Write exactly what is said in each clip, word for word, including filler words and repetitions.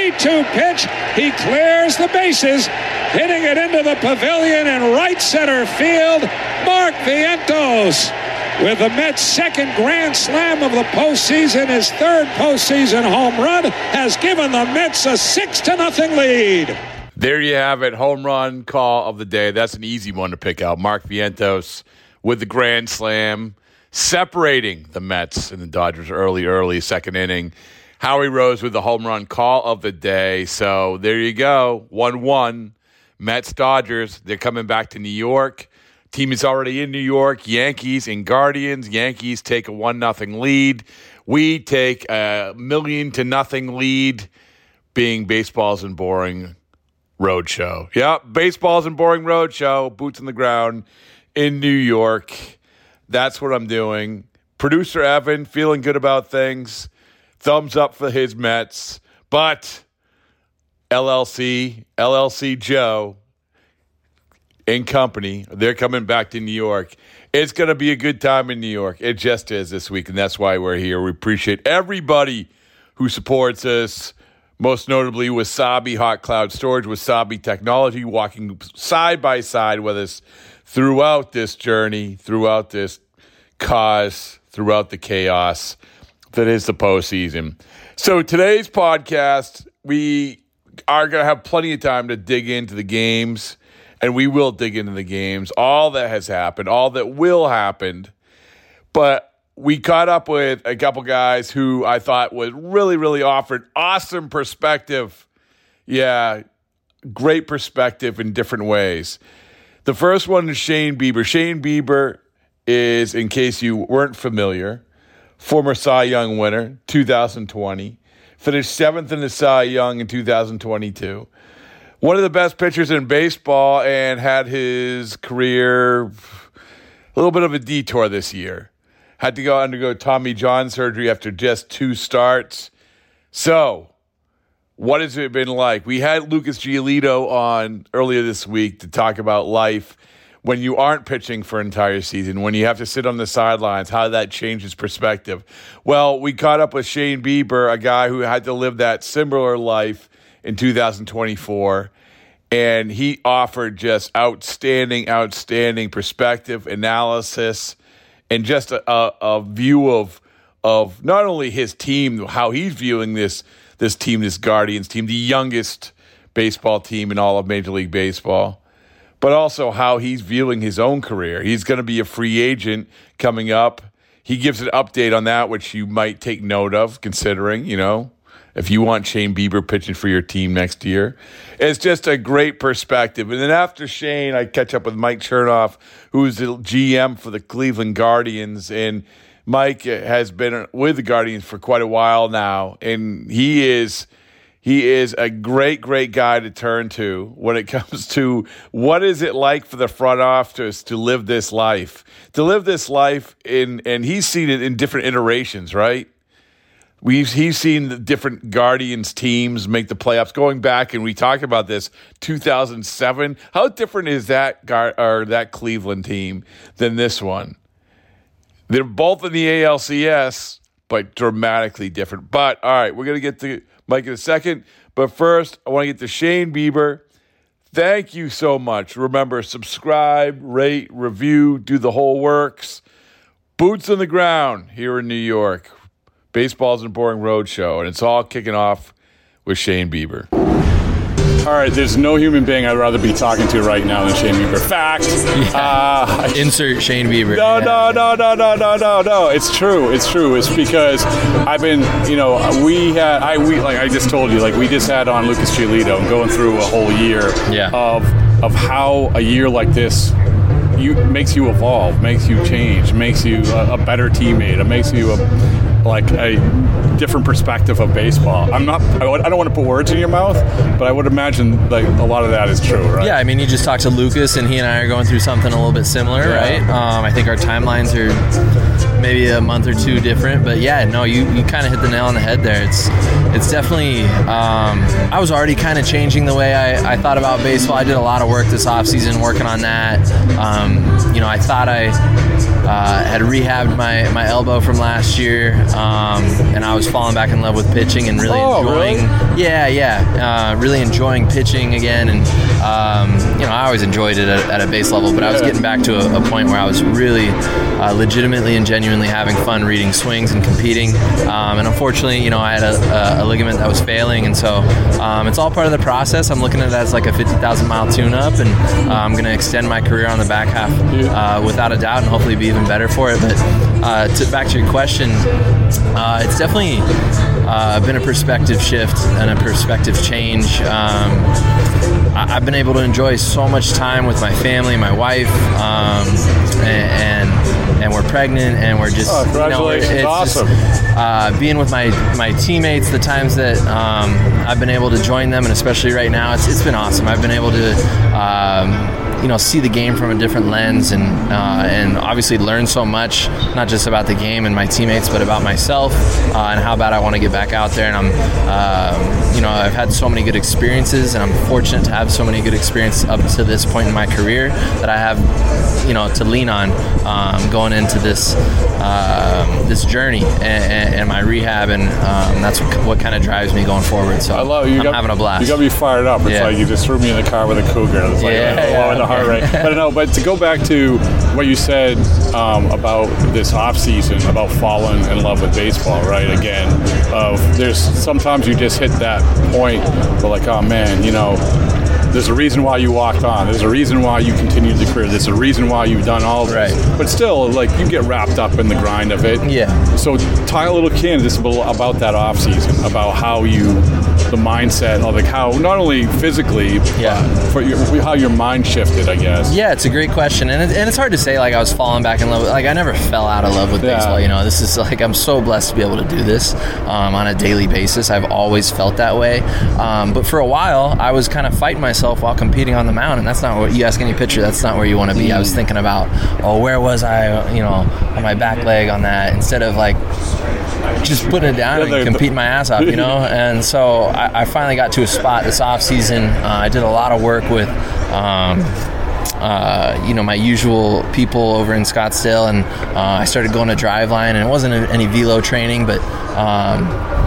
three two pitch. He clears the bases, hitting it into the pavilion in right center field. Mark Vientos, with the Mets' second grand slam of the postseason, his third postseason home run, has given the Mets a six to nothing lead. There you have it, home run call of the day. That's an easy one to pick out. Mark Vientos with the grand slam, separating the Mets and the Dodgers early, early second inning. Howie Rose with the home run call of the day. So there you go, one one. Mets, Dodgers, they're coming back to New York. Team is already in New York. Yankees and Guardians. Yankees take a one nothing lead. We take a million to nothing lead, being Baseball's and Boring Roadshow. Yep, Baseball's and Boring Roadshow. Boots on the ground in New York. That's what I'm doing. Producer Evan, feeling good about things. Thumbs up for his Mets. But L L C, L L C Joe and company, they're coming back to New York. It's going to be a good time in New York. It just is this week, and that's why we're here. We appreciate everybody who supports us, most notably Wasabi Hot Cloud Storage, Wasabi Technology, walking side by side with us throughout this journey, throughout this cause, throughout the chaos that is the postseason. So today's podcast, we are going to have plenty of time to dig into the games, and we will dig into the games, all that has happened, all that will happen. But we caught up with a couple guys who I thought was really, really offered awesome perspective. Yeah, great perspective in different ways. The first one is Shane Bieber. Shane Bieber is, in case you weren't familiar, former Cy Young winner, two thousand twenty. Finished seventh in the Cy Young in two thousand twenty-two. One of the best pitchers in baseball, and had his career a little bit of a detour this year. Had to go undergo Tommy John surgery after just two starts. So, what has it been like? We had Lucas Giolito on earlier this week to talk about life when you aren't pitching for an entire season, when you have to sit on the sidelines, how that changes perspective. Well, we caught up with Shane Bieber, a guy who had to live that similar life in two thousand twenty-four, and he offered just outstanding, outstanding perspective, analysis, and just a, a, a view of of not only his team, how he's viewing this this team, this Guardians team, the youngest baseball team in all of Major League Baseball, but also how he's viewing his own career. He's going to be a free agent coming up. He gives an update on that, which you might take note of, considering, you know, if you want Shane Bieber pitching for your team next year. It's just a great perspective. And then after Shane, I catch up with Mike Chernoff, who's the G M for the Cleveland Guardians. And Mike has been with the Guardians for quite a while now, and he is he is a great, great guy to turn to when it comes to what is it like for the front office to live this life, to live this life in, and he's seen it in different iterations, right? We've he's seen the different Guardians teams make the playoffs. Going back, and we talked about this, two thousand seven. How different is that Gar- or that Cleveland team than this one? They're both in the A L C S, but dramatically different. But, all right, we're going to get to Mike in a second. But first, I want to get to Shane Bieber. Thank you so much. Remember, subscribe, rate, review, do the whole works. Boots on the ground here in New York. Baseball's and Boring Roadshow, and it's all kicking off with Shane Bieber. All right, there's no human being I'd rather be talking to right now than Shane Bieber. Fact. Yeah. Uh, Insert Shane Bieber. No, no, no, no, no, no, no, no. It's true. It's true. It's because I've been, you know, we had, I we like I just told you, like we just had on Lucas Giolito and going through a whole year yeah. of of how a year like this you makes you evolve, makes you change, makes you a, a better teammate. It makes you a like a different perspective of baseball. I'm not. I don't want to put words in your mouth, but I would imagine like a lot of that is true, right? Yeah, I mean, you just talked to Lucas, and he and I are going through something a little bit similar, yeah. right? Um, I think our timelines are maybe a month or two different, but yeah, no, you, you kind of hit the nail on the head there. It's it's definitely. Um, I was already kind of changing the way I, I thought about baseball. I did a lot of work this offseason working on that. Um, you know, I thought I uh, had rehabbed my my elbow from last year. um, and I was falling back in love with pitching and really oh, enjoying. Really? Yeah, yeah, uh, really enjoying pitching again, and um, you know, I always enjoyed it at, at a base level, but I was getting back to a, a point where I was really uh, legitimately and genuinely having fun reading swings and competing. Um, and unfortunately, you know, I had a, a ligament that was failing, and so um, it's all part of the process. I'm looking at it as like a fifty thousand mile tune-up, and uh, I'm going to extend my career on the back half uh, without a doubt, and hopefully be even better for it. But uh, to, back to your question, uh, it's definitely uh, been a perspective shift and a perspective change. Um, I've been able to enjoy so much time with my family, my wife, um, and, and and we're pregnant, and we're just oh, congratulations, you know, it's awesome. Just, uh, being with my, my teammates, the times that um, I've been able to join them, and especially right now, it's it's been awesome. I've been able to um, you know see the game from a different lens, and uh, and obviously learn so much, not just about the game and my teammates, but about myself uh, and how bad I want to get back out there. And I'm uh, you know I've had so many good experiences, and I'm fortunate to have so many good experiences up to this point in my career that I have you know to lean on um, going into this uh, this journey and, and, and my rehab, and um, that's what, what kind of drives me going forward. So I love you. I'm got, having a blast. You got me fired up. It's yeah. like you just threw me in the car with a cougar. It's like yeah, a, a low in the heart rate. But no, but to go back to what you said um, about this off season, about falling in love with baseball, right? Again, of there's sometimes you just hit that point where like, oh man, you know. There's a reason why you walked on. There's a reason why you continued the career. There's a reason why you've done all this. Right. But still, like, you get wrapped up in the grind of it. Yeah. So tie a little can just about that off season, about how you, the mindset of like how not only physically, yeah. but for your, how your mind shifted, I guess. Yeah, it's a great question, and it, and it's hard to say. Like I was falling back in love. With, like I never fell out of love with yeah. baseball. You know, this is like I'm so blessed to be able to do this um, on a daily basis. I've always felt that way. Um, but for a while, I was kind of fighting myself while competing on the mound, and that's not what you ask any pitcher. That's not where you want to be. I was thinking about, oh, where was I? You know, on my back leg on that, instead of like just putting it down and competing my ass off, you know. And so I, I finally got to a spot this off season. Uh, I did a lot of work with. Um, Uh, you know, my usual people over in Scottsdale, and uh, I started going to Driveline, and it wasn't a, any velo training, but um,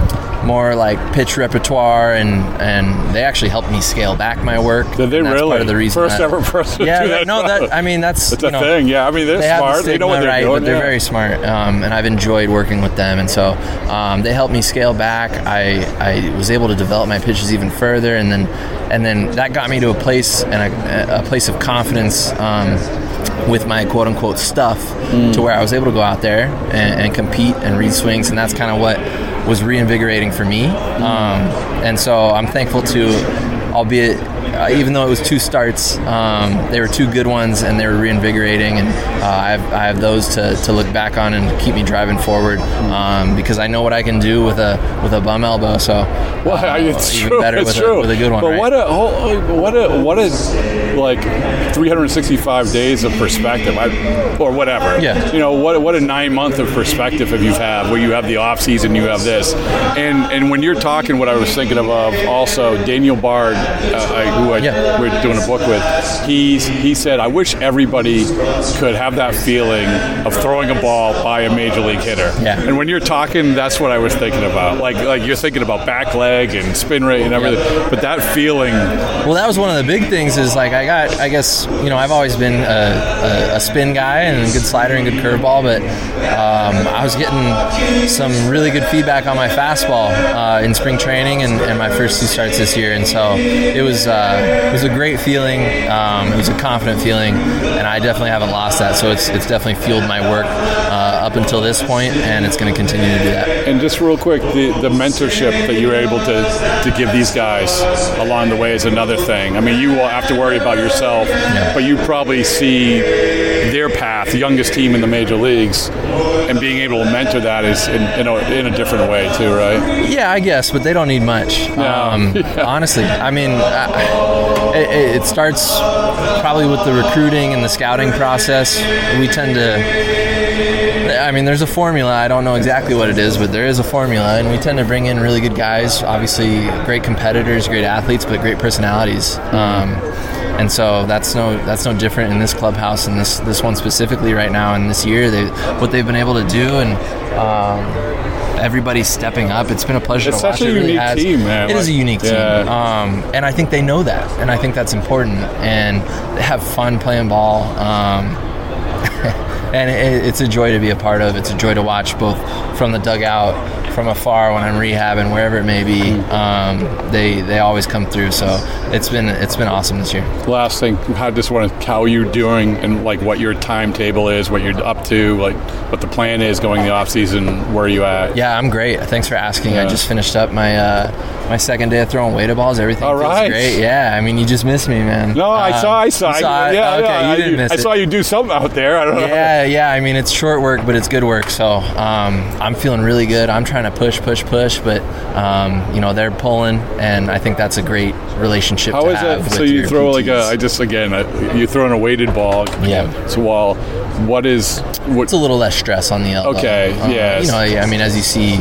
more like pitch repertoire, and, and they actually helped me scale back my work. Did they that's really? part of the reason First that, ever person yeah, to do that? No, that, I mean, that's It's you a know, thing, yeah. I mean, they're they smart. Have the they know what they're right, doing. But they're yeah. very smart, um, and I've enjoyed working with them. And so um, they helped me scale back. I, I was able to develop my pitches even further, and then and then that got me to a place and a, a place of confidence um, with my quote unquote stuff, mm. to where I was able to go out there and, and compete and read swings, and that's kind of what was reinvigorating for me. Mm. Um, and so I'm thankful to, albeit uh, even though it was two starts, um, they were two good ones, and they were reinvigorating, and uh, I have I have those to, to look back on and keep me driving forward, um, because I know what I can do with a with a bum elbow. So well, uh, it's even true. better it's with, true. A, with a good one. But right? what a what a what a like three hundred sixty-five days of perspective, I, or whatever. Yeah. You know what? What a nine month of perspective have you have where you have the off season, you have this, and and when you're talking, what I was thinking of, of also Daniel Bard, uh, I, who I, yeah. we're doing a book with. He's he said, I wish everybody could have that feeling of throwing a ball by a major league hitter. Yeah. And when you're talking, that's what I was thinking about. Like like you're thinking about back leg and spin rate and everything, yeah. but that feeling. Well, that was one of the big things. Is like I got, I guess you know, I've always been a, a, a spin guy and a good slider and good curveball, but um, I was getting some really good feedback on my fastball uh, in spring training and, and my first two starts this year, and so it was uh, it was a great feeling. Um, it was a confident feeling, and I definitely haven't lost that. So it's it's definitely fueled my work uh, up until this point, and it's going to continue to do that. And just real quick, the, the mentorship that you were able to, to give these guys along the way is another thing. I mean, you will have to worry about yourself, yeah. but you probably see their path, the youngest team in the major leagues, and being able to mentor that is in, in, a, in a different way too, right? Yeah, I guess, but they don't need much. Yeah. Um, yeah. Honestly, I mean, I, it, it starts probably with the recruiting and the scouting process. We tend to, Yeah, I mean, there's a formula. I don't know exactly what it is, but there is a formula, and we tend to bring in really good guys. Obviously, great competitors, great athletes, but great personalities. Um, and so that's no that's no different in this clubhouse and this this one specifically right now. And this year, they what they've been able to do, and um, everybody's stepping up. It's been a pleasure it's to watch. It's such a it really unique has. team, man. It like, is a unique yeah. team, um, and I think they know that, and I think that's important. And they have fun playing ball. Um, And it, it's a joy to be a part of. It's a joy to watch, both from the dugout, from afar when I'm rehabbing, wherever it may be. Um, they they always come through. So it's been it's been awesome this year. Last thing, I just want to how you're doing and like what your timetable is, what you're up to, like what the plan is going in the off season. Where are you at? Yeah, I'm great. Thanks for asking. Yeah. I just finished up my uh, my second day of throwing weighted balls. Everything All feels right. great. Yeah, I mean, you just missed me, man. No, I Uh, saw, I saw, you saw I, it? yeah, okay, yeah, you I, didn't miss I it. saw you do something out there. I don't know. Yeah, yeah. I mean, it's short work, but it's good work. So um, I'm feeling really good. I'm trying to push, push, push, but um, you know they're pulling, and I think that's a great relationship. How to is have it? with So you your throw like P Ts. a, I just again, a, you're throwing a weighted ball. Yeah. So while, what is what? It's a little less stress on the elbow. Okay, Um, yes. You know, I mean, as you see,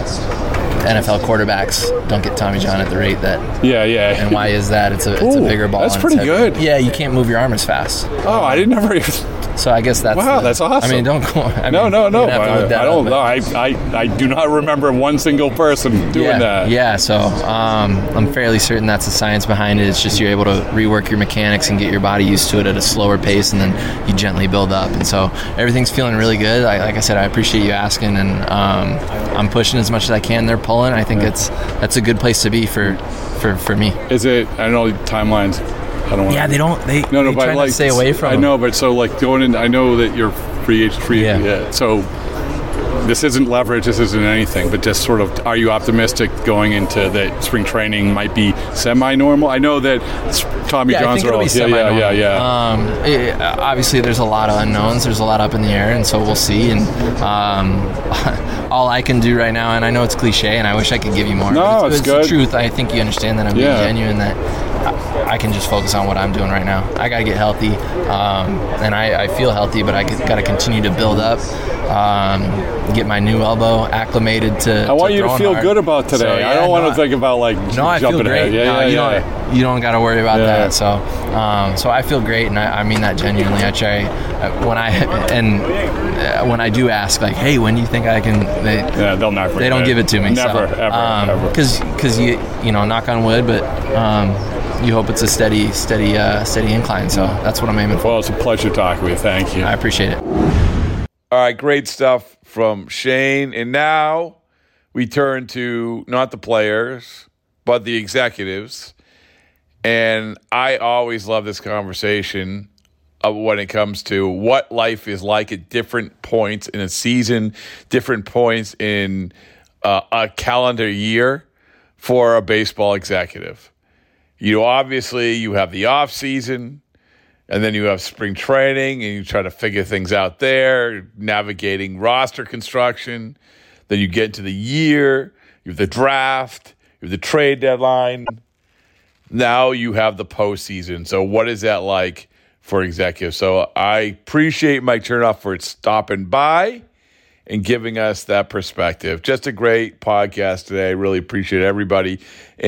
N F L quarterbacks don't get Tommy John at the rate that. Yeah, yeah. And why is that? It's a it's a Ooh, bigger ball. that's and pretty it's heavier. good. Yeah, you can't move your arm as fast. Oh, I didn't ever. So I guess that's Wow, the- that's awesome. I mean, don't go. I No, mean, no, no. you'd have to I, look that I don't up, know. but- I, I, I do not remember one single person doing yeah, that. Yeah, so um, I'm fairly certain that's the science behind it. It's just you're able to rework your mechanics and get your body used to it at a slower pace, and then you gently build up. And so everything's feeling really good. I, like I said, I appreciate you asking, and um, I'm pushing as much as I can. They're pulling. I think it's that's a good place to be for, for, for me. Is it? I know timelines. I don't want. Yeah, they don't. They, No, no, they but try like to stay away from. I them. know, but so like going in. I know that you're free agent, free. Yeah. Yeah. So this isn't leverage. This isn't anything. But just sort of, are you optimistic going into that spring training might be semi-normal? I know that Tommy Yeah, I John's think it'll role. be Yeah, yeah, yeah, semi-normal. yeah. Um, it- obviously, there's a lot of unknowns. There's a lot up in the air, and so we'll see. And um, all I can do right now, and I know it's cliche, and I wish I could give you more. No, but it's, it's it's good. the truth. I think you understand that I'm being Yeah. genuine. That I, I can just focus on what I'm doing right now. I got to get healthy, um, and I, I feel healthy, but I got to continue to build up. Um, get my new elbow acclimated to. I want to you to throwing feel hard. good about today. So, yeah, I don't want no, to think about like No, I jumping feel great. ahead. Yeah, no, yeah, you yeah. don't. You don't got to worry about Yeah. that. So, um, so I feel great, and I, I mean that genuinely. I try uh, when I and uh, when I do ask, like, "Hey, when do you think I can?" They, Yeah, they'll never. they don't give it to me. Never, so, ever, um, ever. Because because you you know, knock on wood, but um, you hope it's a steady steady uh, steady incline. So that's what I'm aiming for. Well, it's a pleasure talking with you. Thank you. I appreciate it. All right, great stuff from Shane. And now we turn to not the players, but the executives. And I always love this conversation of when it comes to what life is like at different points in a season, different points in uh, a calendar year for a baseball executive. You know, obviously, you have the off season. And then you have spring training, and you try to figure things out there, navigating roster construction. Then you get into the year, you have the draft, you have the trade deadline. Now you have the postseason. So what is that like for executives? So I appreciate Mike Chernoff for stopping by and giving us that perspective. Just a great podcast today. Really appreciate everybody.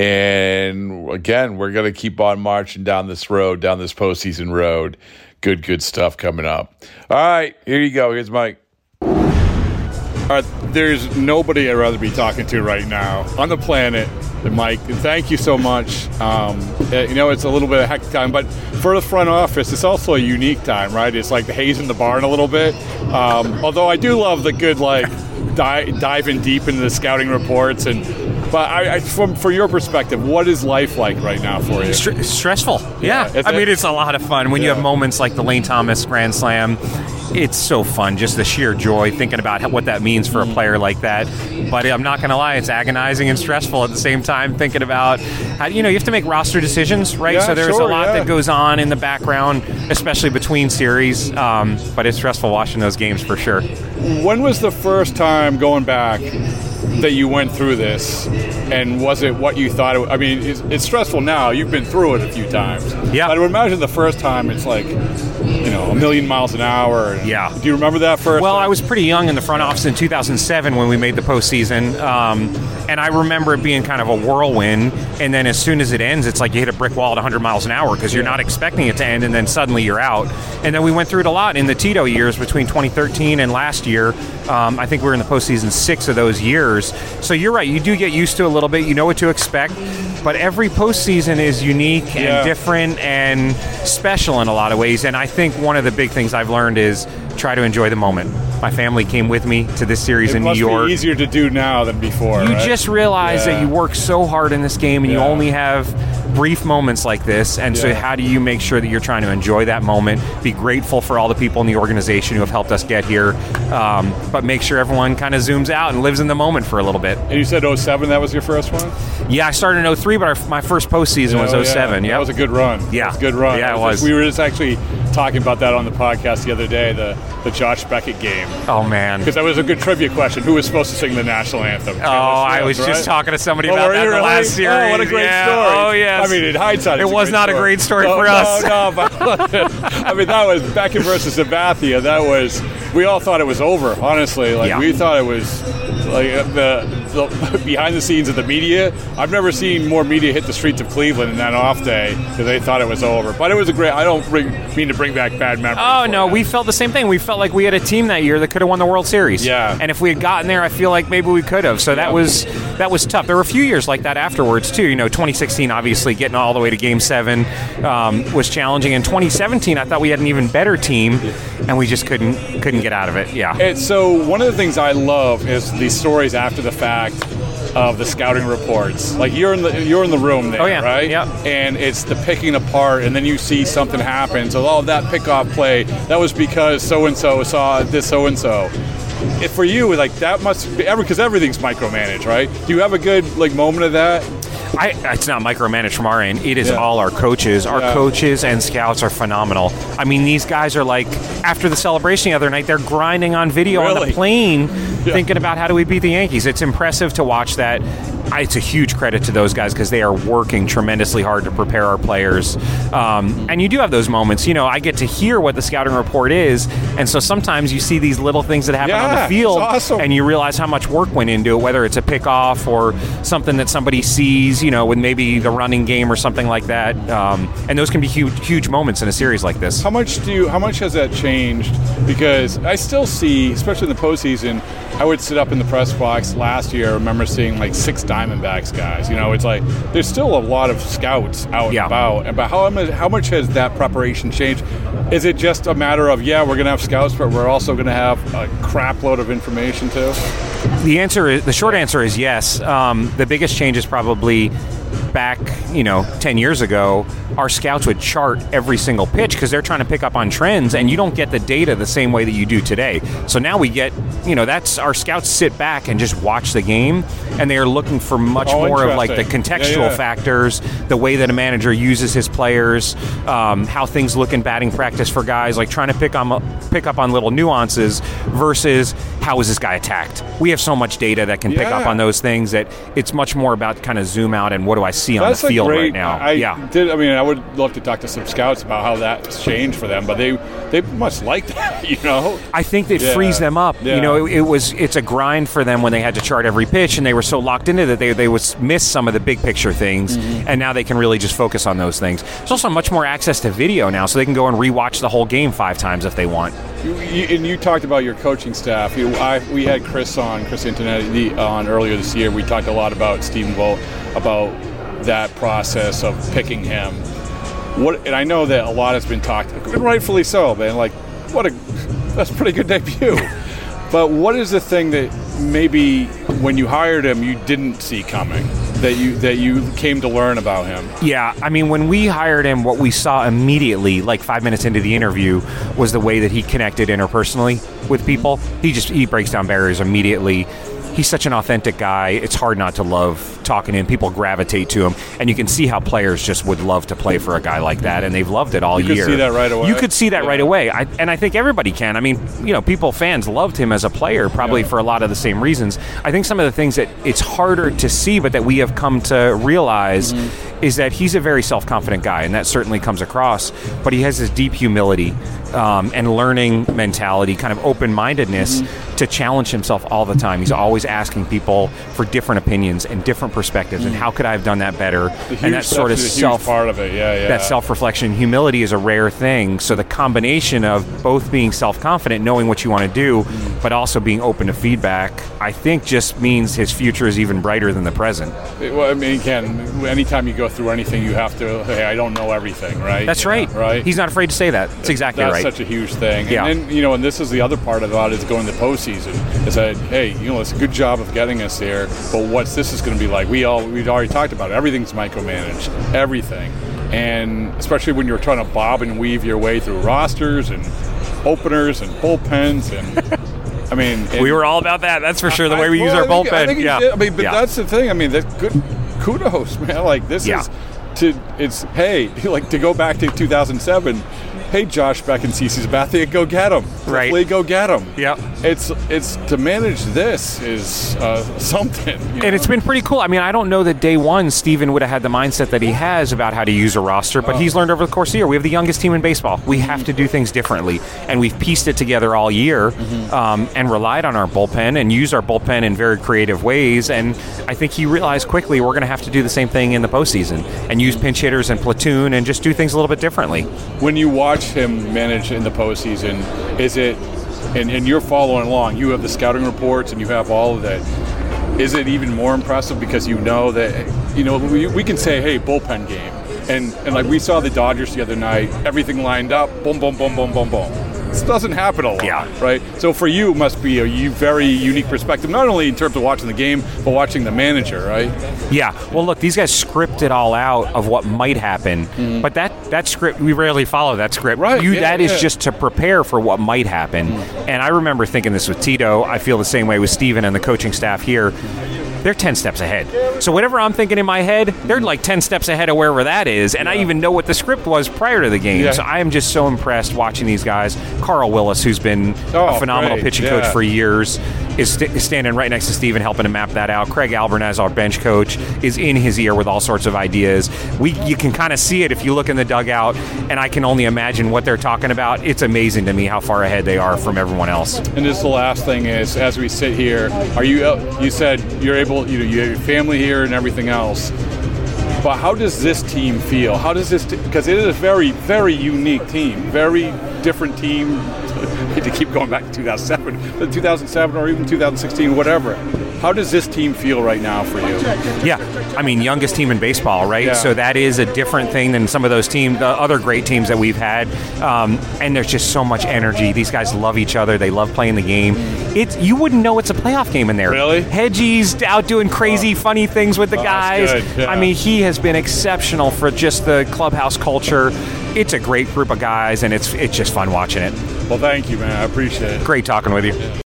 And again, we're going to keep on marching down this road, down this postseason road. Good, good stuff coming up. All right, here you go. Here's Mike. All right, there's nobody I'd rather be talking to right now on the planet than Mike. And thank you so much. Um, uh, you know, it's a little bit of hectic time, but for the front office, it's also a unique time, right? It's like the haze in the barn a little bit. Um, although I do love the good, like, di- diving deep into the scouting reports. And but I, I, from for your perspective, what is life like right now for you? Str- stressful. Yeah. Yeah, I mean, it? it's a lot of fun when you Yeah. have moments like the Lane Thomas Grand Slam. It's so fun, just the sheer joy thinking about how, what that means for a player like that. But I'm not going to lie, it's agonizing and stressful at the same time thinking about how, you know, you have to make roster decisions, right? Yeah, so there's sure, a lot yeah. that goes on in the background, especially between series. Um, but it's stressful watching those games for sure. When was the first time going back that you went through this, and was it what you thought it would? I mean, it's, it's stressful now. You've been through it a few times. Yeah. But I would imagine the first time it's like, you know, a million miles an hour. And Yeah. Do you remember that first? Well, I was pretty young in the front office in two thousand seven when we made the postseason, um, and I remember it being kind of a whirlwind. And then as soon as it ends, it's like you hit a brick wall at one hundred miles an hour because you're not expecting it to end, and then suddenly you're out. And then we went through it a lot in the Tito years between twenty thirteen and last year. Um, I think we were in the postseason six of those years. So you're right. You do get used to it a little bit. You know what to expect. But every postseason is unique and Yeah. different and special in a lot of ways. And I think one of the big things I've learned is try to enjoy the moment. My family came with me to this series it in New must York. be easier to do now than before. You right? just realize Yeah. that you work so hard in this game and you Yeah. only have brief moments like this. And so Yeah. how do you make sure that you're trying to enjoy that moment, be grateful for all the people in the organization who have helped us get here, um, but make sure everyone kind of zooms out and lives in the moment for a little bit. And you said oh seven, that was your first one? Yeah, I started in oh three, but our, my first postseason was Oh, oh seven. Yeah. Yeah, That was a good run. Yeah. That was a good run. Yeah, it just- was. we were just actually talking about that on the podcast the other day, the, the Josh Beckett game. Oh, man. Because that was a good trivia question. Who was supposed to sing the national anthem? Oh, I was just talking to somebody about that in the last series. Oh, what a great Yeah. story. Oh, yes. I mean, in hindsight, It it's a was great not a story. great story no, for no, us. No, but I mean, that was Beckett versus Sabathia. That was, we all thought it was over, honestly. Like, Yeah. we thought it was, like, the, the behind the scenes of the media. I've never seen more media hit the streets of Cleveland in that off day because they thought it was over. But it was a great, I don't bring, mean to bring back bad memories. Oh, for no, that. we felt the same thing. We felt like we had a team that year that could have won the World Series. Yeah. And if we had gotten there, I feel like maybe we could have. So that Yeah. was that was tough. There were a few years like that afterwards, too. You know, twenty sixteen, obviously, getting all the way to Game seven um, was challenging. In twenty seventeen, I thought we had an even better team, and we just couldn't couldn't get out of it. Yeah. And so one of the things I love is the stories after the fact of the scouting reports. Like you're in the you're in the room there, Oh, yeah. right? Yeah. And it's the picking apart, and then you see something happen. So all that pickoff play, that was because so and so saw this so and so. If for you, like that must be every because everything's micromanaged, right? Do you have a good like moment of that? I, it's not micromanaged from our end. It is Yeah. all our coaches. Our Yeah. coaches and scouts are phenomenal. I mean, these guys are like, after the celebration the other night, they're grinding on video on Really? the plane, Yeah. thinking about how do we beat the Yankees. It's impressive to watch that. I, it's a huge credit to those guys because they are working tremendously hard to prepare our players. Um, and you do have those moments. You know, I get to hear what the scouting report is, and so sometimes you see these little things that happen on Yeah, the field, it's awesome. and you realize how much work went into it, whether it's a pickoff or something that somebody sees, you know, with maybe the running game or something like that. Um, and those can be huge, huge moments in a series like this. How much do you? How much has that changed? Because I still see, especially in the postseason, I would sit up in the press box last year. I remember seeing like six Diamondbacks guys. You know, it's like there's still a lot of scouts out Yeah. and about. But how much? How much has that preparation changed? Is it just a matter of yeah, we're going to have scouts, but we're also going to have a crap load of information too? The answer is, the short answer is yes. Um, the biggest change is probably back, you know, ten years ago, our scouts would chart every single pitch because they're trying to pick up on trends, and you don't get the data the same way that you do today. So now we get, you know, that's our scouts sit back and just watch the game, and they are looking for much Oh, more of like the interesting. contextual Yeah, yeah. factors, the way that a manager uses his players, um, how things look in batting practice for guys, like trying to pick on pick up on little nuances versus how is this guy attacked. We have so much data that can pick Yeah. up on those things that it's much more about kind of zoom out and what do I see on That's the a field great, right now. I yeah. did. I mean, I would love to talk to some scouts about how that's changed for them, but they they must like that, you know. I think it Yeah. frees them up. Yeah. You know, it, it was it's a grind for them when they had to chart every pitch, and they were so locked into that they they would miss some of the big picture things, Mm-hmm. and now they can really just focus on those things. There's also much more access to video now, so they can go and rewatch the whole game five times if they want. You, you, and you talked about your coaching staff. You, I, we had Chris on, Chris Antonetti on earlier this year. We talked a lot about Stephen Vogt, about that process of picking him. What, and I know that a lot has been talked, and rightfully so, man. Like, what a that's a pretty good debut. But what is the thing that maybe when you hired him you didn't see coming, that you that you came to learn about him? Yeah, I mean, when we hired him, what we saw immediately, like five minutes into the interview, was the way that he connected interpersonally with people. He just he breaks down barriers immediately. He's such an authentic guy. It's hard not to love talking to him. People gravitate to him, and you can see how players just would love to play for a guy like that, and they've loved it all You could year. see that right away. You could see that Yeah. right away, I, and I think everybody can. I mean, you know, people, fans loved him as a player, probably Yeah. for a lot of the same reasons. I think some of the things that it's harder to see, but that we have come to realize, is that he's a very self-confident guy, and that certainly comes across, but he has this deep humility um, and learning mentality, kind of open-mindedness mm-hmm. to challenge himself all the time. He's always asking people for different opinions and different perspectives, mm-hmm. and how could I have done that better? And that sort of self part of it, yeah, yeah. That self-reflection, humility is a rare thing. So the combination of both being self-confident, knowing what you want to do, mm-hmm. but also being open to feedback, I think just means his future is even brighter than the present. Well, I mean, again, anytime you go through anything, you have to, hey, I don't know everything, right? That's you right. know, right. He's not afraid to say that. That's exactly That's right. That's such a huge thing. Yeah. And then, you know, and this is the other part about it is going to the postseason. Is that, hey, you know, it's a good job of getting us there, but what's this is going to be like? We all, we've already talked about it. Everything's micromanaged. Everything. And especially when you're trying to bob and weave your way through rosters and openers and bullpens and... I mean, we were all about that. That's for sure. The way we well, use our I think, bullpen. I think yeah. Did. I mean, but yeah. that's the thing. I mean, that's good. Kudos, man. Like this yeah. is to. It's hey, like to go back to two thousand seven. Hey, Josh Beck and CeCe Sabathia, go get them. Right. Definitely go get them. Yep. It's it's to manage this is uh, something. You know? And it's been pretty cool. I mean, I don't know that day one Steven would have had the mindset that he has about how to use a roster, but oh. he's learned over the course of the year. We have the youngest team in baseball. We have to do things differently, and we've pieced it together all year mm-hmm. um, and relied on our bullpen and used our bullpen in very creative ways. And I think he realized quickly we're going to have to do the same thing in the postseason and use pinch hitters and platoon and just do things a little bit differently. When you watch him manage in the postseason, is it, and, and you're following along, you have the scouting reports and you have all of that, is it even more impressive because you know that, you know, we, we can say, hey, bullpen game, and, and like we saw the Dodgers the other night, everything lined up, boom, boom, boom, boom, boom, boom. This doesn't happen a lot, yeah. right? So for you, it must be a very unique perspective, not only in terms of watching the game, but watching the manager, right? Yeah. Well, look, these guys script it all out of what might happen, mm. but that, that script, we rarely follow that script. Right. You, yeah, that yeah. is just to prepare for what might happen. Mm. And I remember thinking this with Tito. I feel the same way with Steven and the coaching staff here. They're ten steps ahead. So whatever I'm thinking in my head, they're like ten steps ahead of wherever that is, and yeah. I even know what the script was prior to the game. Yeah. So I am just so impressed watching these guys. Carl Willis, who's been oh, a phenomenal great. pitching yeah. coach for years, is, st- is standing right next to Steven helping to map that out. Craig Albernaz, our bench coach, is in his ear with all sorts of ideas. We You can kind of see it if you look in the dugout, and I can only imagine what they're talking about. It's amazing to me how far ahead they are from everyone else. And this the last thing is, as we sit here, are you? You said you're able, you know, you have your family here and everything else. But how does this team feel? How does this? Because t- it is a very, very unique team, very different team. I hate to keep going back to two thousand seven, but two thousand seven or even two thousand sixteen, whatever. How does this team feel right now for you? Yeah, I mean, youngest team in baseball, right? Yeah. So that is a different thing than some of those teams, the other great teams that we've had. Um, and there's just so much energy. These guys love each other. They love playing the game. It's you wouldn't know it's a playoff game in there. Really? Hedgie's out doing crazy, oh. funny things with the oh, guys. Yeah. I mean, he has been exceptional for just the clubhouse culture. It's a great group of guys, and it's it's just fun watching it. Well, thank you, man. I appreciate it. Great talking with you.